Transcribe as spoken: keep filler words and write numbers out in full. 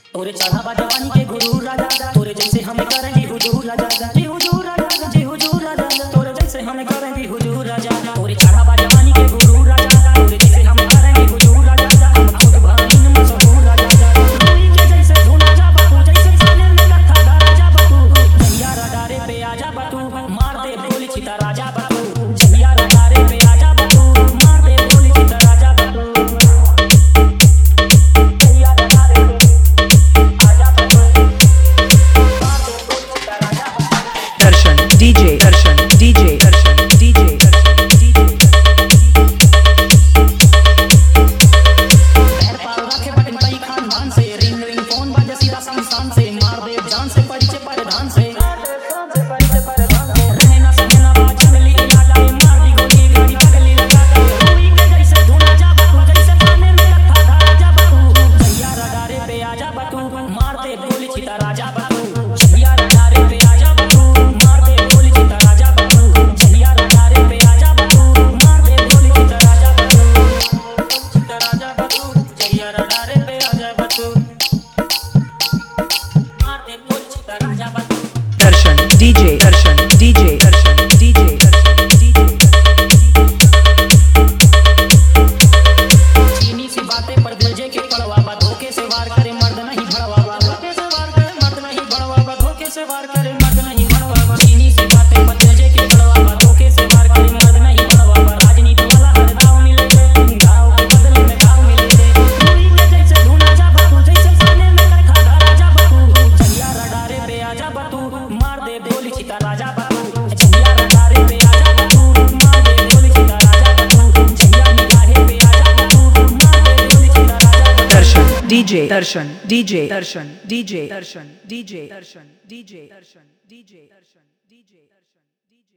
तोरे चढ़ा बा जवानी के गुरु राजा, तोरे जैसे हमें करेंगे हुजूर राजा, जी हुजूर राजा, जी हुजूर राजा, तोरे जैसे हमें करेंगे हुजूर राजा। तोरे चढ़ा बा जवानी के गुरु राजा, तोरे जैसे हमें करेंगे हुजूर राजा, हम खुद भाईन मशहूर राजा। कोई के जैसे धुना जा बापू, जैसे साले में कथा गा राजा बापू, जहिया रडारे पे आजा बापू, मार दे गोली चिता राजा बापू, जहिया रडारे पे आजा बापू, मार दे गोली चिता राजा बापू। दर्शन डीजे दर्शन डीजे दर्शन डीजे दर्शन डीजे पैर पाव रखे बटन कई खानदान से, रिंग रिंग फोन बजे सीधा संस्थान से, मार दे जान से परिचय परधान से, रहना सहना बा जंगली इलाका में, मार दी गोली गाड़ी पगली लगा के, कोई के जैसे धुना जा बापू, जैसे पानी में कथा गा राजा बापू, जहिया रडारे पे आजा बापू, मार दे गोली चिता राजा बापू, जहिया रडारे पे आजा बापू, मार दे गोली चिता राजा बापू, जहिया रडारे पे आजा बापू, मार दे गोली चिता राजा बापू, चिता राजा बापू, जहिया रडारे पे आजा बापू, मार दे गोली चिता राजा बापू। दर्शन डीजे दर्शन डीजे दर्शन डीजे दर्शन डीजे चीनी सी बातें पर दिल जे के पड़वा बा, धोखे से वार करे मर्द नहीं भड़वा बा, धोखे से वार करे मर्द नहीं भड़वा बा, धोखे से वार करे मर्द नहीं भड़वा बा। चीनी सी बातें पर दिल जे के पड़वा बा, धोखे से वार करे मर्द नहीं भड़वा बा। राजनीति वाला हर गाँव मिले थे, गाँव के बदले में गाँव मिले थे, कोई के जैसे धुना जा बापू, जैसे पानी में कथा गा राजा बापू, जहिया रडारे पे आजा बापू, मार दे गोली चिता राजा बापू, जहिया रडारे पे आजा बापू, मार दे गोली चिता राजा बापू, जहिया निगाहे पे आजा बापू, मार दे गोली चिता राजा बापू। दर्शन डीजे दर्शन डीजे दर्शन डीजे दर्शन डीजे दर्शन डीजे दर्शन डीजे दर्शन डीजे दर्शन